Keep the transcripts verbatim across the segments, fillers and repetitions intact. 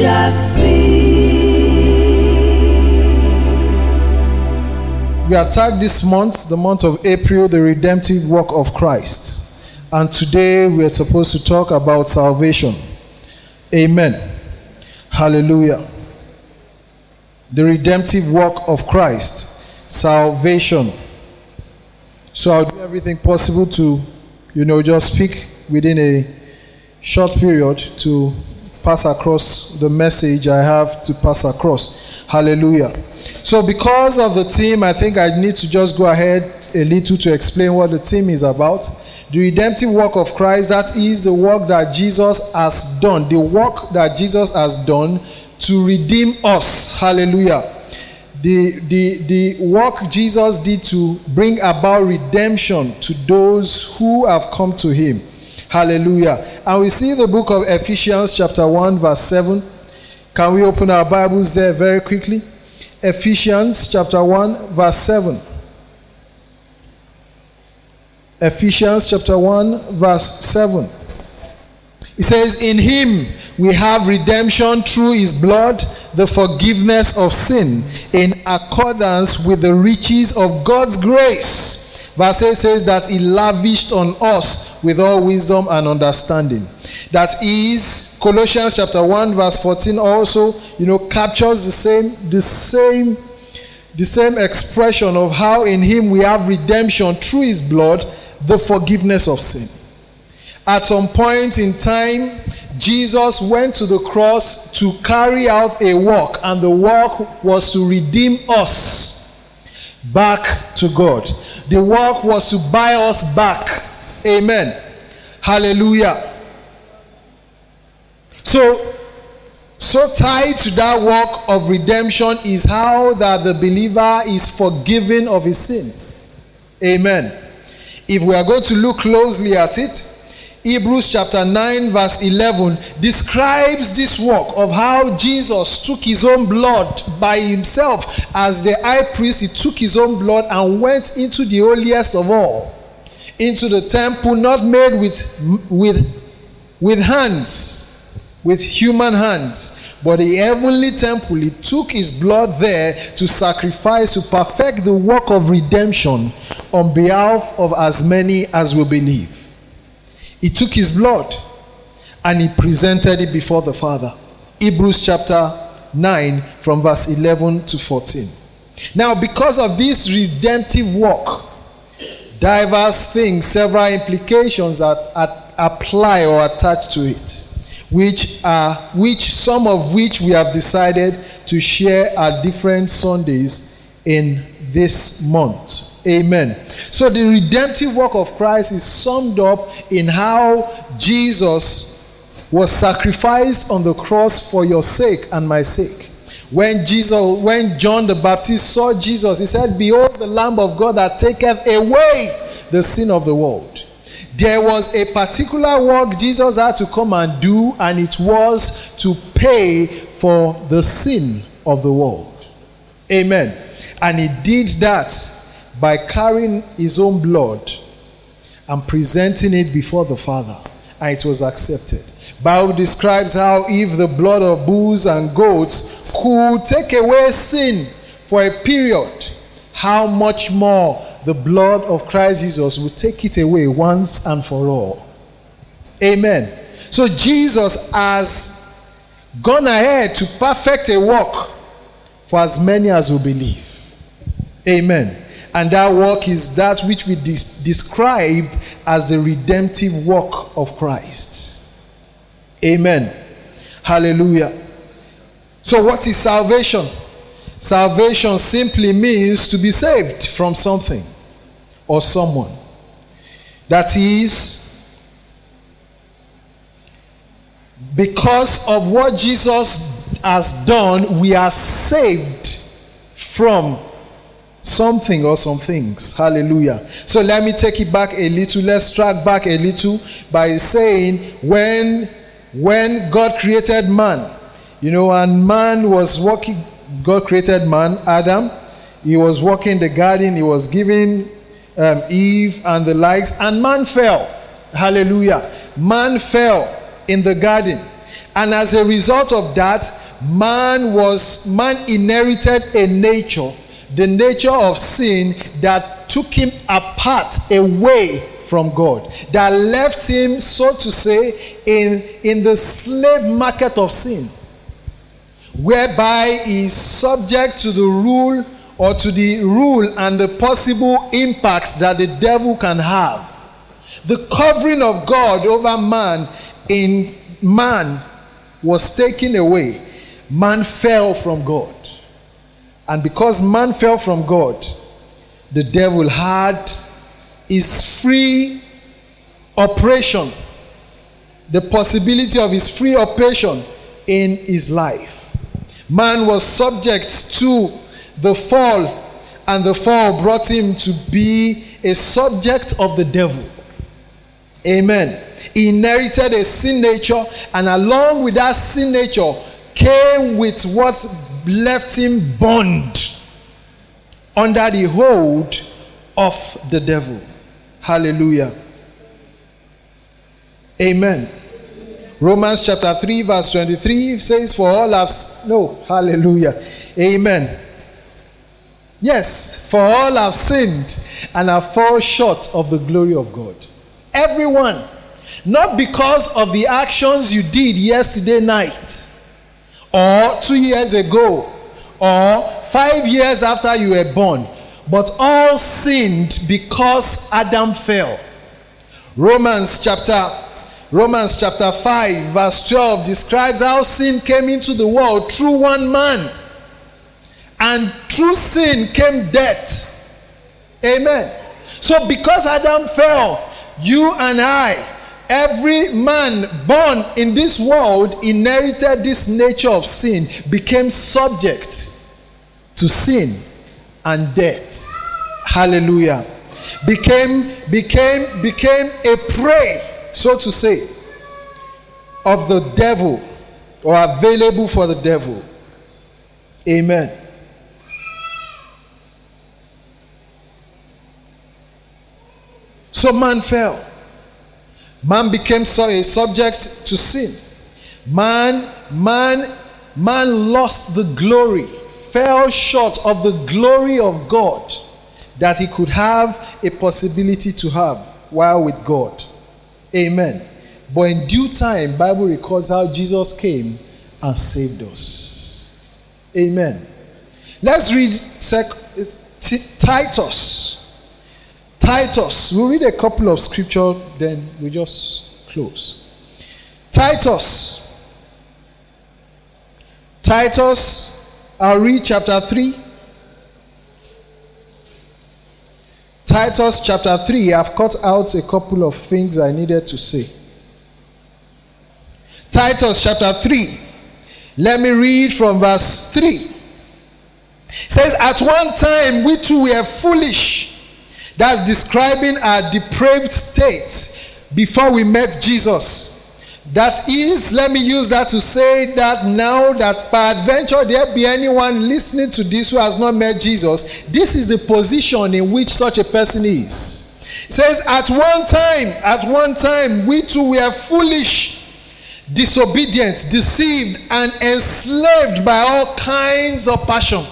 shall see. We are tagged this month, the month of April, the redemptive work of Christ. And today we are supposed to talk about salvation. Amen. Hallelujah. The redemptive work of Christ. Salvation. So I'll do everything possible to, you know, just speak within a short period to pass across the message I have to pass across. Hallelujah. So because of the theme, I think I need to just go ahead a little to explain what the theme is about. The redemptive work of Christ, that is the work that Jesus has done. The work that Jesus has done to redeem us. Hallelujah. The, the, the work Jesus did to bring about redemption to those who have come to him. Hallelujah. And we see the book of Ephesians chapter one verse seven. Can we open our Bibles there very quickly? Ephesians chapter one verse seven. Ephesians chapter one verse seven. It says, in him we have redemption through his blood, the forgiveness of sin, in accordance with the riches of God's grace. Verse eight says that he lavished on us with all wisdom and understanding. That is, Colossians chapter one verse fourteen also, you know, captures the same, the same, the same expression of how in him we have redemption through his blood, the forgiveness of sin. At some point in time, Jesus went to the cross to carry out a work, and the work was to redeem us back to God. The work was to buy us back. Amen. Hallelujah. So, so tied to that work of redemption is how that the believer is forgiven of his sin. Amen. If we are going to look closely at it, Hebrews chapter nine verse eleven describes this work of how Jesus took his own blood by himself as the high priest. He took his own blood and went into the holiest of all, into the temple not made with with with hands, with human hands, but the heavenly temple. He took his blood there to sacrifice, to perfect the work of redemption on behalf of as many as will believe. He took his blood and he presented it before the Father. Hebrews chapter nine from verse eleven to fourteen. Now, because of this redemptive work, diverse things, several implications that apply or attach to it, which are which some of which we have decided to share at different Sundays in this month. Amen. So the redemptive work of Christ is summed up in how Jesus was sacrificed on the cross for your sake and my sake. When Jesus, when John the Baptist saw Jesus, he said, behold the Lamb of God that taketh away the sin of the world. There was a particular work Jesus had to come and do, and it was to pay for the sin of the world. Amen. And he did that by carrying his own blood and presenting it before the Father, and it was accepted. Bible describes how if the blood of bulls and goats could take away sin for a period, how much more the blood of Christ Jesus will take it away once and for all. Amen. So Jesus has gone ahead to perfect a work for as many as will believe. Amen. And that work is that which we des- describe as the redemptive work of Christ. Amen. Hallelujah. So what is salvation? Salvation simply means to be saved from something or someone. That is, because of what Jesus has done, we are saved from something or some things. Hallelujah. So let me take it back a little. Let's track back a little by saying when when God created man, you know, and man was walking, God created man, Adam. He was walking the garden. He was giving um, Eve and the likes, and man fell. Hallelujah. Man fell in the garden. And as a result of that, man was man inherited a nature, the nature of sin, that took him apart, away from God, that left him, so to say, in, in the slave market of sin, whereby he is subject to the rule or to the rule and the possible impacts that the devil can have. The covering of God over man in man was taken away. Man fell from God. And because man fell from God, the devil had his free operation, the possibility of his free operation in his life. Man was subject to the fall, and the fall brought him to be a subject of the devil. Amen. He inherited a sin nature, and along with that sin nature came with what left him bound under the hold of the devil. Hallelujah. Amen. Romans chapter three verse twenty-three says, for all have... No, hallelujah. Amen. Yes, for all have sinned and have fallen short of the glory of God. Everyone. Not because of the actions you did yesterday night, or two years ago, or five years after you were born, but all sinned because Adam fell. Romans chapter Romans chapter five verse twelve describes how sin came into the world through one man, and through sin came death. Amen. So because Adam fell, you and I, every man born in this world, inherited this nature of sin, became subject to sin and death. Hallelujah. Became, became, became a prey, so to say, of the devil, or available for the devil. Amen. So man fell. Man became so a subject to sin. Man, man, man lost the glory, fell short of the glory of God that he could have a possibility to have while with God. Amen. But in due time, Bible records how Jesus came and saved us. Amen. Let's read Titus. Titus. We'll read a couple of scripture, then we just close. Titus. Titus, I'll read chapter three. Titus chapter three, I've cut out a couple of things I needed to say. Titus chapter three. Let me read from verse three. It says, at one time we too were foolish. That's describing our depraved state before we met Jesus. That is, let me use that to say that now that by adventure there be anyone listening to this who has not met Jesus, this is the position in which such a person is. It says, at one time, at one time, we too were foolish, disobedient, deceived, and enslaved by all kinds of passion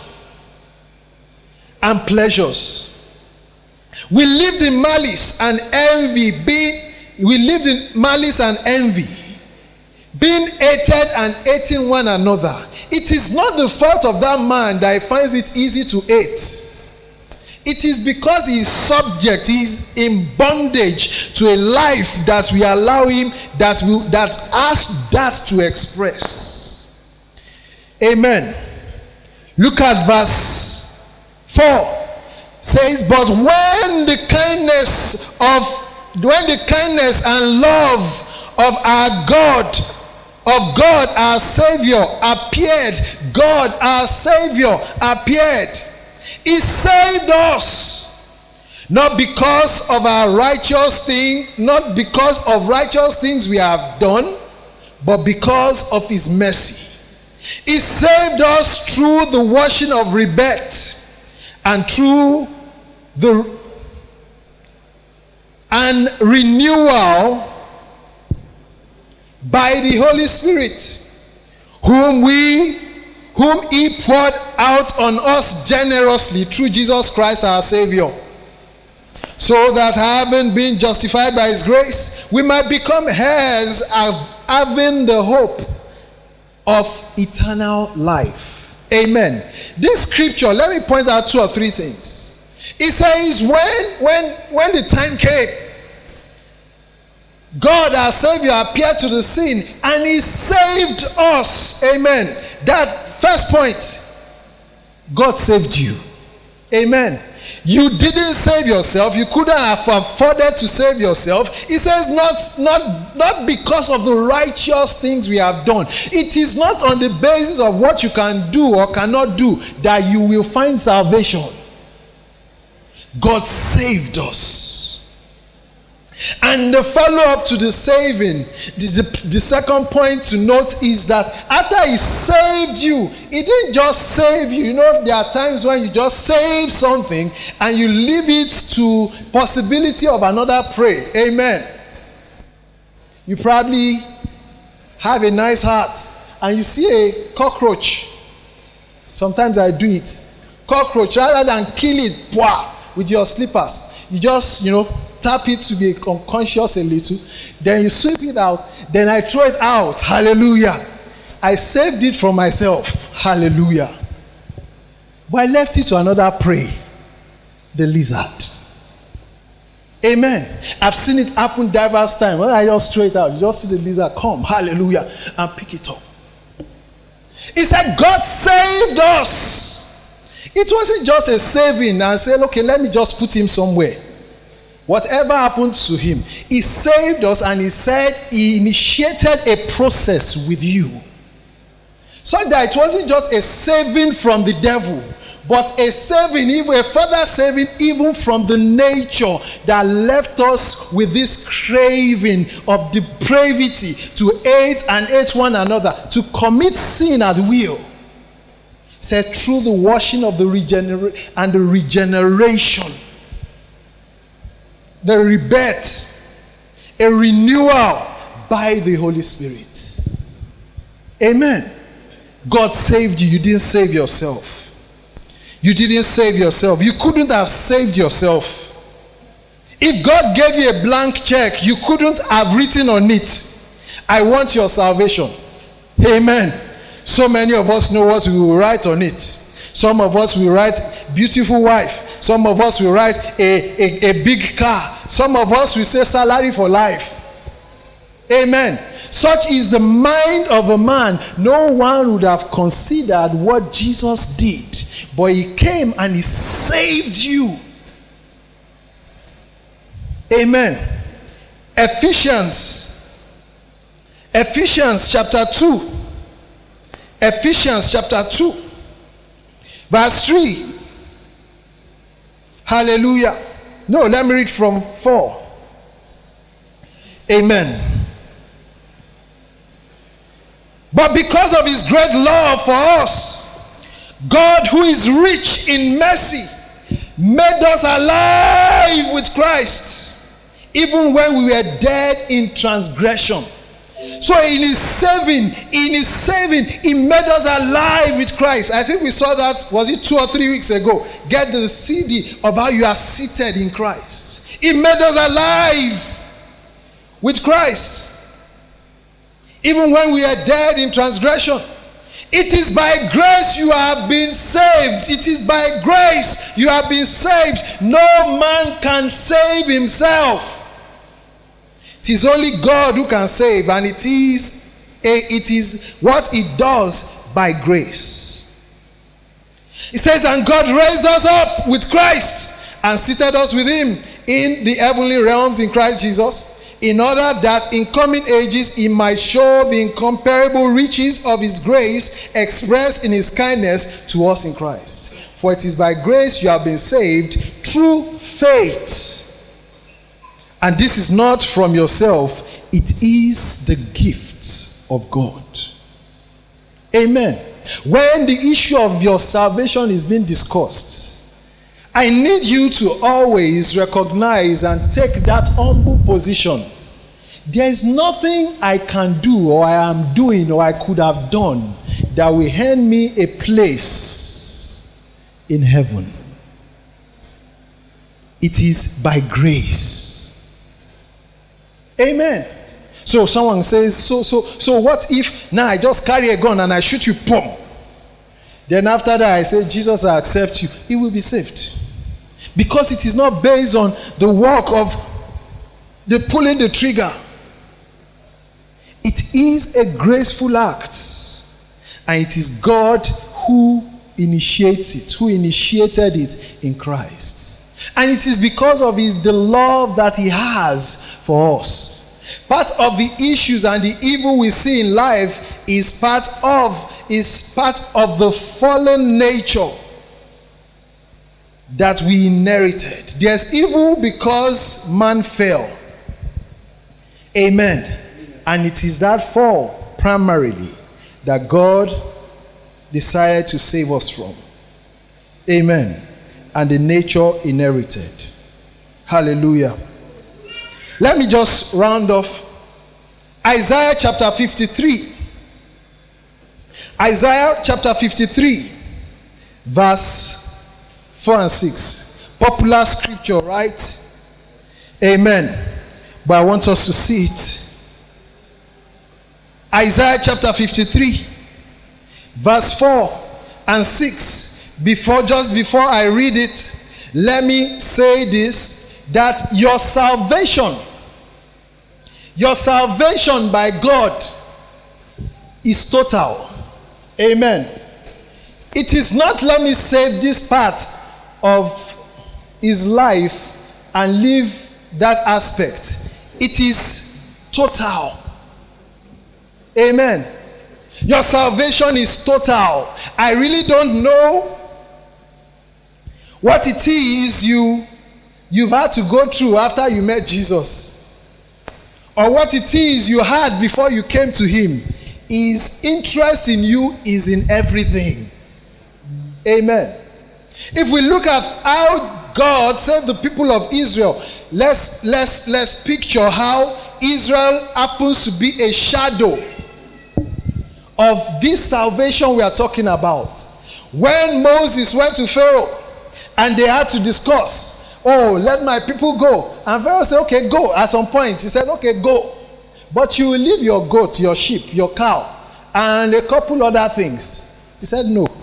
and pleasures. We lived in malice and envy, being we lived in malice and envy, being hated and hating one another. It is not the fault of that man that he finds it easy to hate. It is because he is subject, he is in bondage to a life that we allow him, that we that asks that to express. Amen. Look at verse four. Says, but when the kindness of when the kindness and love of our God, of God our Savior appeared, God our Savior appeared, he saved us, not because of our righteous thing, not because of righteous things we have done, but because of his mercy. He saved us through the washing of rebirth, and through the and renewal by the Holy Spirit, whom we, whom he poured out on us generously through Jesus Christ our Savior, so that having been justified by his grace, we might become heirs of having the hope of eternal life. Amen. This scripture, let me point out two or three things. It says when, when, when the time came, God our Savior appeared to the scene and he saved us. Amen. That first point, God saved you. Amen. You didn't save yourself. You couldn't have afforded to save yourself. It says not, not, not because of the righteous things we have done. It is not on the basis of what you can do or cannot do that you will find salvation. God saved us. And the follow-up to the saving, the, the second point to note is that after he saved you, he didn't just save you. You know, there are times when you just save something and you leave it to possibility of another prey. Amen. You probably have a nice heart and you see a cockroach. Sometimes I do it. Cockroach, rather than kill it bwah, with your slippers, you just, you know, tap it to be unconscious a little, then you sweep it out, then I throw it out. Hallelujah. I saved it from myself. Hallelujah. But I left it to another prey, the lizard. Amen. I've seen it happen diverse times. When I just throw it out, you just see the lizard come, hallelujah, and pick it up. He said God saved us. It wasn't just a saving and say, okay, let me just put him somewhere. Whatever happened to him, he saved us, and he said he initiated a process with you. So that it wasn't just a saving from the devil, but a saving, even a further saving, even from the nature that left us with this craving of depravity to hate and hate one another, to commit sin at will. He said through the washing of the regeneration and the regeneration, the rebirth, a renewal by the Holy Spirit. Amen. God saved you. You didn't save yourself. You didn't save yourself. You couldn't have saved yourself. If God gave you a blank check, you couldn't have written on it, I want your salvation. Amen. So many of us know what we will write on it. Some of us will write beautiful wife. Some of us will write a, a, a big car. Some of us will say salary for life. Amen. Such is the mind of a man. No one would have considered what Jesus did. But he came and he saved you. Amen. Ephesians. Ephesians chapter two. Ephesians chapter two. Verse three. Hallelujah. No, let me read from four. Amen. But because of his great love for us, God, who is rich in mercy, made us alive with Christ, even when we were dead in transgression. So in his saving, in his saving, he made us alive with Christ. I think we saw that, was it two or three weeks ago? Get the C D of how you are seated in Christ. He made us alive with Christ. Even when we are dead in transgression. It is by grace you have been saved. It is by grace you have been saved. No man can save himself. It is only God who can save, and it is a, it is what he does by grace. It says, and God raised us up with Christ and seated us with him in the heavenly realms in Christ Jesus, in order that in coming ages he might show the incomparable riches of his grace expressed in his kindness to us in Christ. For it is by grace you have been saved through faith. And this is not from yourself, it is the gift of God. Amen. When the issue of your salvation is being discussed, I need you to always recognize and take that humble position There is nothing I can do or I am doing or I could have done that will earn me a place in heaven. It is by grace. Amen. So someone says, so so so what if now I just carry a gun and I shoot you, boom. Then after that I say, Jesus, I accept you. He will be saved. Because it is not based on the work of the pulling the trigger. It is a graceful act. And it is God who initiates it, who initiated it in Christ. And it is because of his, the love that he has for us. Part of the issues and the evil we see in life is part of, is part of the fallen nature that we inherited. There's evil because man fell. Amen. And it is that fall primarily that God decided to save us from. Amen. And the nature inherited. Hallelujah. Let me just round off. Isaiah chapter fifty-three. Isaiah chapter fifty-three, verse four and six. Popular scripture, right? Amen. But I want us to see it. Isaiah chapter fifty-three, verse four and six. Before, just before I read it, let me say this, that your salvation, your salvation by God is total. Amen. It is not, let me save this part of his life and leave that aspect. It is total. Amen. Your salvation is total. I really don't know what it is you, you've had to go through after you met Jesus. Or what it is you had before you came to him. His interest in you is in everything. Amen. If we look at how God saved the people of Israel, let's, let's, let's picture how Israel happens to be a shadow of this salvation we are talking about. When Moses went to Pharaoh and they had to discuss, oh, let my people go. And Pharaoh said, okay, go. At some point, he said, okay, go. But you will leave your goat, your sheep, your cow, and a couple other things. He said, no. He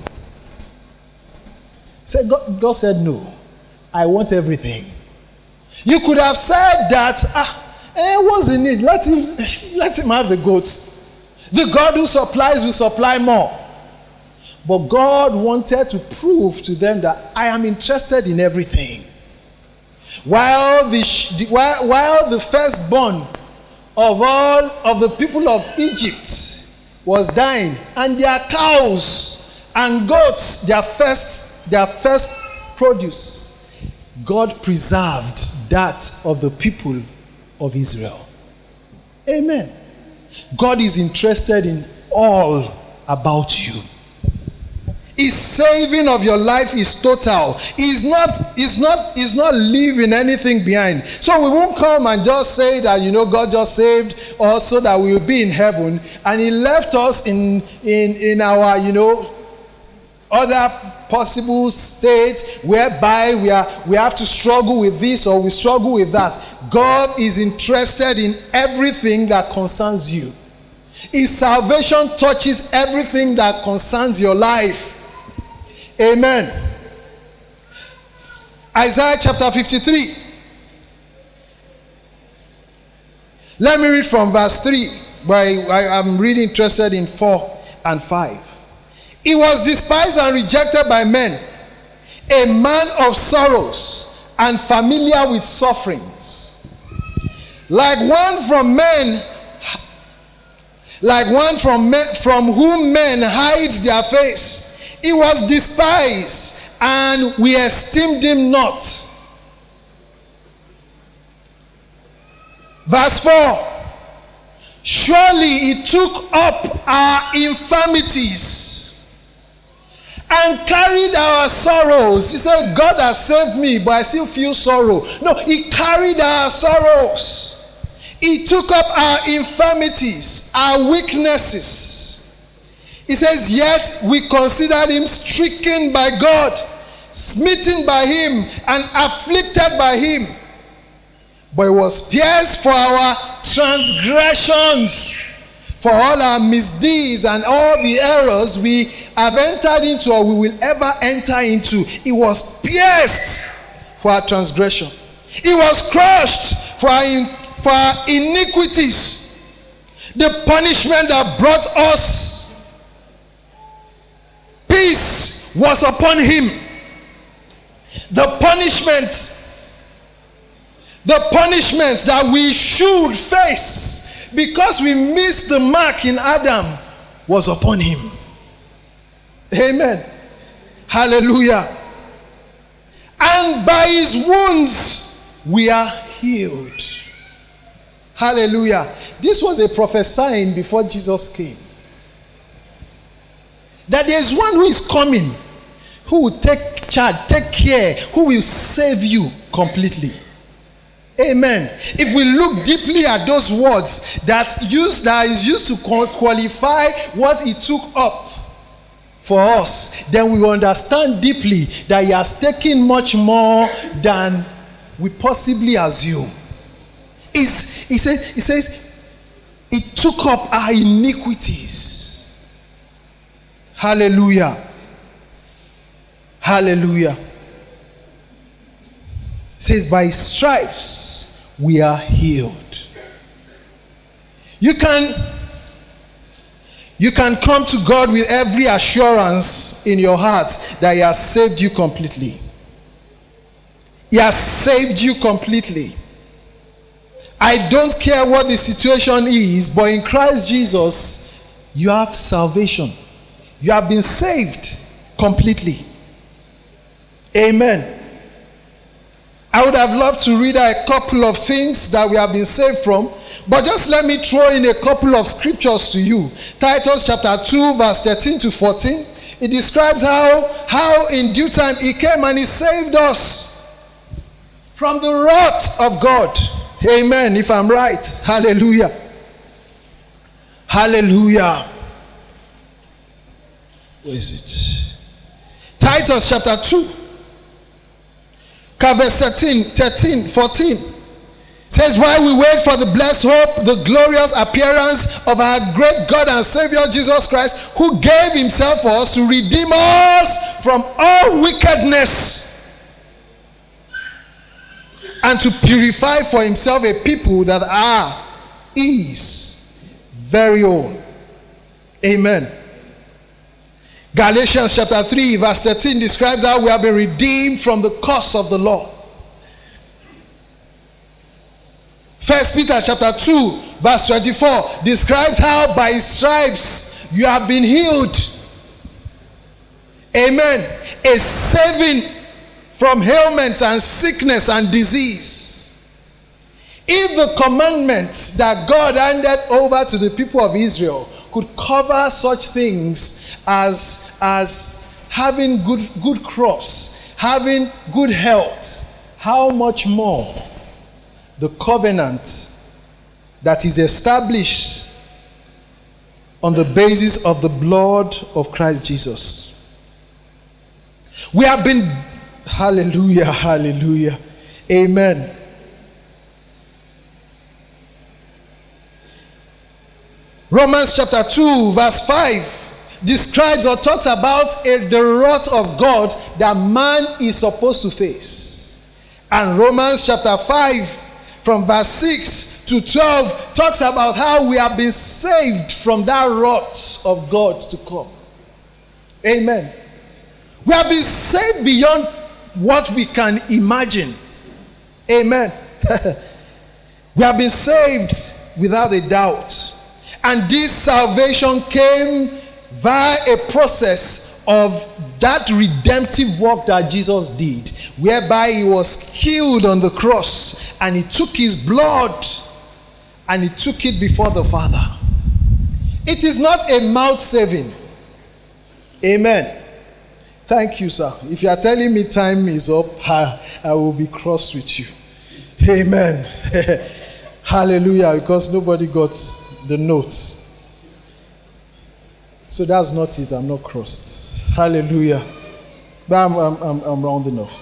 said, God, God said, no. I want everything. You could have said that, ah, eh, what's the need? Let him, let him have the goats. The God who supplies will supply more. But God wanted to prove to them that I am interested in everything. While the, while, while the firstborn of all of the people of Egypt was dying, and their cows and goats, their first, their first produce, God preserved that of the people of Israel. Amen. God is interested in all about you. His saving of your life is total. He's not, he's not, he's not leaving anything behind. So we won't come and just say that, you know, God just saved us so that we will be in heaven, and he left us in, in, in our, you know, other possible state whereby we are we have to struggle with this or we struggle with that. God is interested in everything that concerns you. His salvation touches everything that concerns your life. Amen. Isaiah chapter fifty-three. Let me read from verse three, but I am really interested in four and five. He was despised and rejected by men, a man of sorrows and familiar with sufferings. Like one from men, like one from men, from whom men hide their face. He was despised, and we esteemed him not. Verse four. Surely he took up our infirmities and carried our sorrows. He said, God has saved me, but I still feel sorrow. No, he carried our sorrows. He took up our infirmities, our weaknesses. He says, yet we considered him stricken by God, smitten by him, and afflicted by him. But he was pierced for our transgressions, for all our misdeeds and all the errors we have entered into or we will ever enter into. He was pierced for our transgression. He was crushed for our, in, for our iniquities. The punishment that brought us peace was upon him. The punishment, the punishments that we should face because we missed the mark in Adam was upon him. Amen. Hallelujah. And by his wounds we are healed. Hallelujah. This was a prophesying before Jesus came. That there is one who is coming, who will take charge, take care, who will save you completely. Amen. If we look deeply at those words that use that is used to qualify what he took up for us, then we will understand deeply that he has taken much more than we possibly assume. It's, he says, he says, he took up our iniquities. Hallelujah. Hallelujah. It says, by stripes we are healed. You can, you can come to God with every assurance in your heart that he has saved you completely. He has saved you completely. I don't care what the situation is, but in Christ Jesus, you have salvation. You have been saved completely. Amen. I would have loved to read a couple of things that we have been saved from, but just let me throw in a couple of scriptures to you. Titus chapter two, verse thirteen to fourteen. It describes how, how in due time he came and he saved us from the wrath of God. Amen, if I'm right. Hallelujah. Hallelujah. Where is it? Titus chapter two, verse thirteen, thirteen, fourteen. Says, while we wait for the blessed hope, the glorious appearance of our great God and Savior Jesus Christ, who gave himself for us to redeem us from all wickedness and to purify for himself a people that are his very own. Amen. Galatians chapter three, verse thirteen describes how we have been redeemed from the curse of the law. First Peter chapter two, verse twenty-four describes how by his stripes you have been healed. Amen. A saving from ailments and sickness and disease. If the commandments that God handed over to the people of Israel could cover such things as, as having good, good crops, having good health, how much more the covenant that is established on the basis of the blood of Christ Jesus. We have been, hallelujah, hallelujah, amen. Romans chapter two, verse five describes or talks about a, the wrath of God that man is supposed to face. And Romans chapter five, from verse six to twelve, talks about how we have been saved from that wrath of God to come. Amen. We have been saved beyond what we can imagine. Amen. We have been saved without a doubt. And this salvation came via a process of that redemptive work that Jesus did, whereby he was killed on the cross and he took his blood and he took it before the Father. It is not a mouth saving. Amen. Thank you, sir. If you are telling me time is up, I, I will be cross with you. Amen. Hallelujah, because nobody got the note. So that's not it. I'm not crossed. Hallelujah. But I'm, I'm, I'm, I'm rounding off.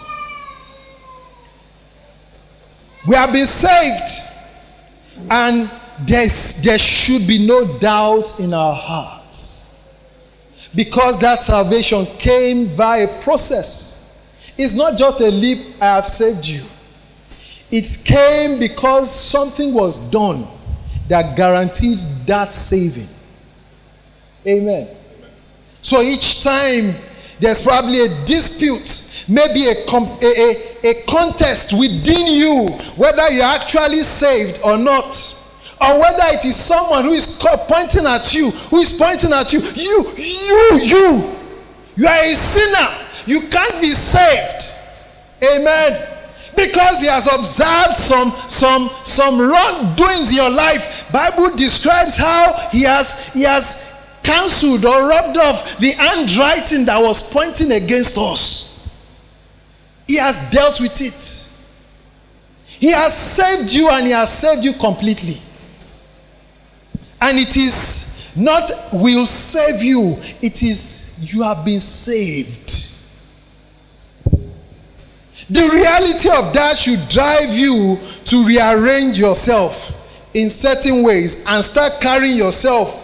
We have been saved, and there's, there should be no doubt in our hearts, because that salvation came via a process. It's not just a leap, I have saved you. It came because something was done that guaranteed that saving. Amen. So each time there's probably a dispute, maybe a, comp- a, a, a contest within you, whether you're actually saved or not, or whether it is someone who is pointing at you, who is pointing at you, you, you, you, you are a sinner. You can't be saved. Amen. Because he has observed some, some, some wrongdoings in your life. Bible describes how he has, he has cancelled or rubbed off the handwriting that was pointing against us. He has dealt with it. He has saved you, and he has saved you completely. And it is not will save you, it is you have been saved. The reality of that should drive you to rearrange yourself in certain ways and start carrying yourself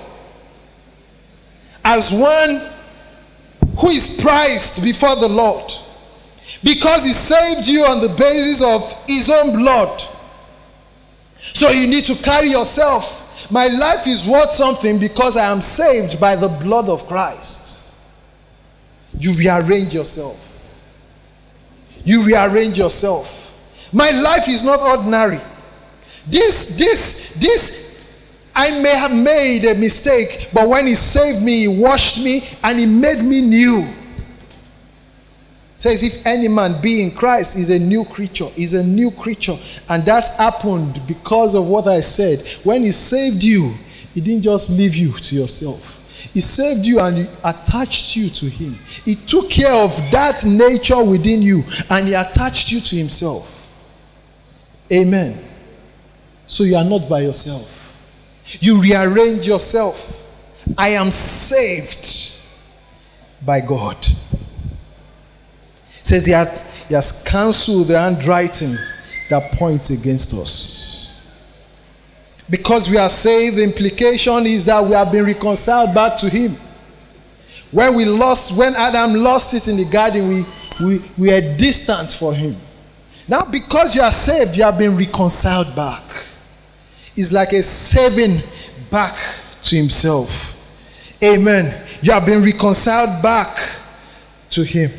as one who is prized before the Lord, because he saved you on the basis of his own blood. So you need to carry yourself. My life is worth something because I am saved by the blood of Christ. You rearrange yourself. You rearrange yourself. My life is not ordinary. This, this, this, I may have made a mistake, but when he saved me, he washed me, and he made me new. Says, if any man be in Christ, is a new creature, is a new creature. And that happened because of what I said. When he saved you, he didn't just leave you to yourself. He saved you and he attached you to him. He took care of that nature within you, and he attached you to himself. Amen. So you are not by yourself. You rearrange yourself. I am saved by God. It says he, had, he has cancelled the handwriting that points against us. Because we are saved, the implication is that we have been reconciled back to him. When we lost, when Adam lost it in the garden, we, we, we are distant for him. Now, because you are saved, you have been reconciled back. It's like a saving back to himself. Amen. You have been reconciled back to him.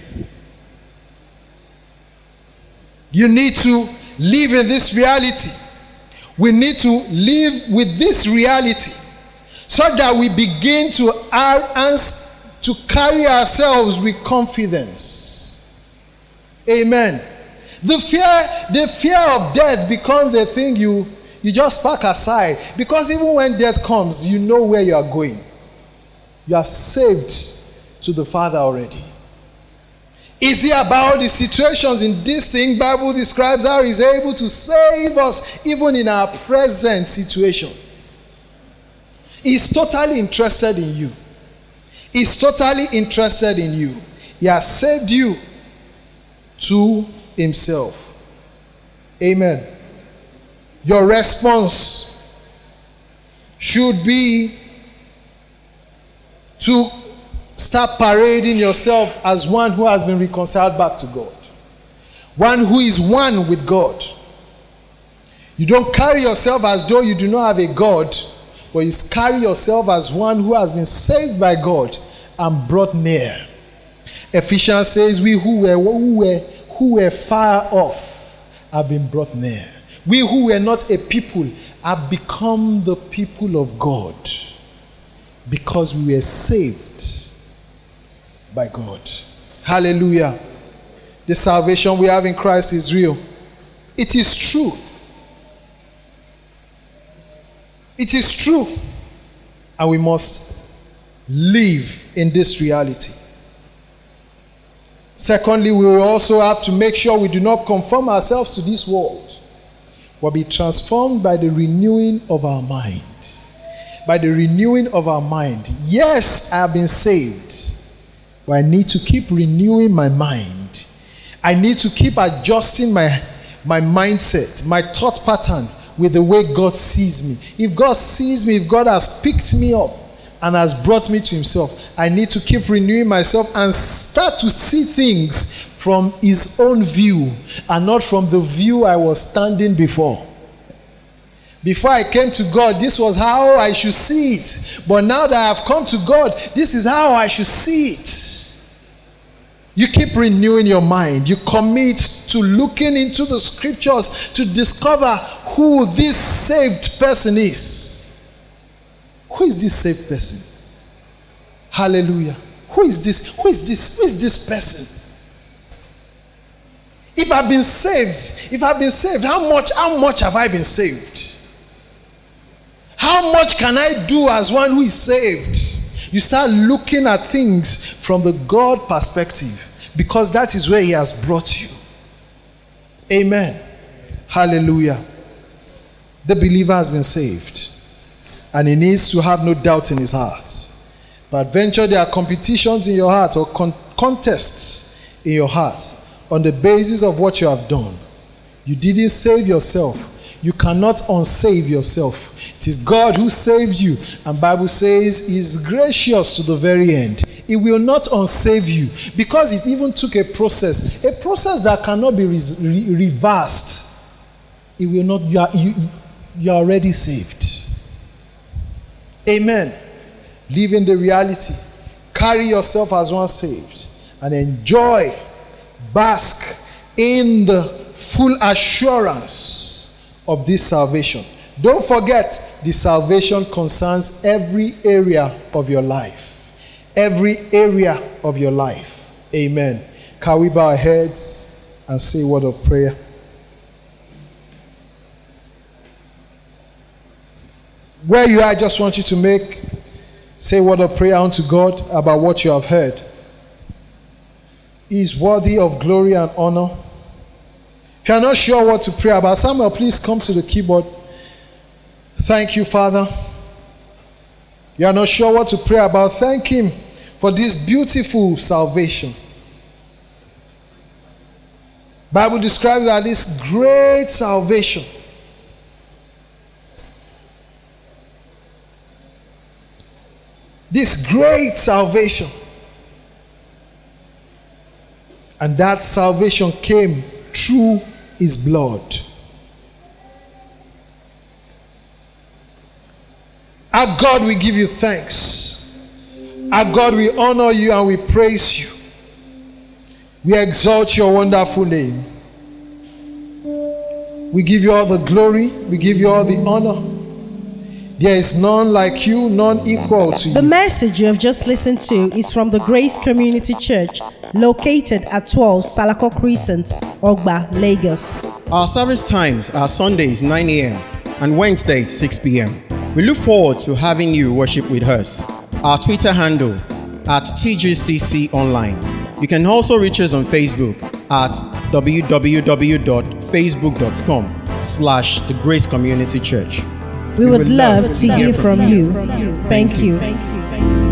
You need to live in this reality. We need to live with this reality so that we begin to answer, to carry ourselves with confidence. Amen. The fear, the fear of death becomes a thing you, you just park aside, because even when death comes, you know where you are going. You are saved to the Father already. Is it about the situations in this thing? Bible describes how he's able to save us even in our present situation. He's totally interested in you. He's totally interested in you. He has saved you to himself. Amen. Your response should be to start parading yourself as one who has been reconciled back to God. One who is one with God. You don't carry yourself as though you do not have a God, but you carry yourself as one who has been saved by God and brought near. Ephesians says, we who were, who were, who were far off have been brought near. We who were not a people have become the people of God because we were saved by God. Hallelujah. The salvation we have in Christ is real. It is true. It is true. And we must live in this reality. Secondly, we will also have to make sure we do not conform ourselves to this world. but be transformed by the renewing of our mind. By the renewing of our mind. Yes, I have been saved, but I need to keep renewing my mind. I need to keep adjusting my, my mindset, my thought pattern with the way God sees me. If God sees me, if God has picked me up and has brought me to himself, I need to keep renewing myself and start to see things from his own view and not from the view I was standing before. Before I came to God, this was how I should see it. But now that I have come to God, this is how I should see it. You keep renewing your mind. You commit to looking into the scriptures to discover who this saved person is. Who is this saved person? Hallelujah. Who is this? Who is this? Who is this person? If I've been saved, if I've been saved, how much, how much have I been saved? How much can I do as one who is saved? You start looking at things from the God perspective, because that is where he has brought you. Amen. Hallelujah. The believer has been saved, and he needs to have no doubt in his heart. But venture there are competitions in your heart or con- contests in your heart on the basis of what you have done. You didn't save yourself. You cannot unsave yourself. It is God who saved you. And Bible says he is gracious to the very end. He will not unsave you, because it even took a process. A process that cannot be re- re- reversed. It will not, you are, you, you are already saved. Amen. Live in the reality. Carry yourself as one saved. And enjoy, bask in the full assurance of this salvation. Don't forget, the salvation concerns every area of your life. Every area of your life. Amen. Can we bow our heads and say a word of prayer? Where you are, I just want you to make, say a word of prayer unto God about what you have heard. He is worthy of glory and honor. If you are not sure what to pray about, Samuel, please come to the keyboard. Thank you, Father. You are not sure what to pray about, thank him for this beautiful salvation. Bible describes it as this great salvation. This great salvation. And that salvation came through his blood. Our God, we give you thanks. Our God, we honor you and we praise you. We exalt your wonderful name. We give you all the glory. We give you all the honor. There is none like you, none equal to you. The message you have just listened to is from the Grace Community Church, located at twelve Salako Crescent, Ogba, Lagos. Our service times are Sundays nine a.m. and Wednesdays six p.m. We look forward to having you worship with us. Our Twitter handle at T G C C Online. You can also reach us on Facebook at w w w dot facebook dot com slash the Grace Community Church. We would love to hear from you. Thank you. Thank you.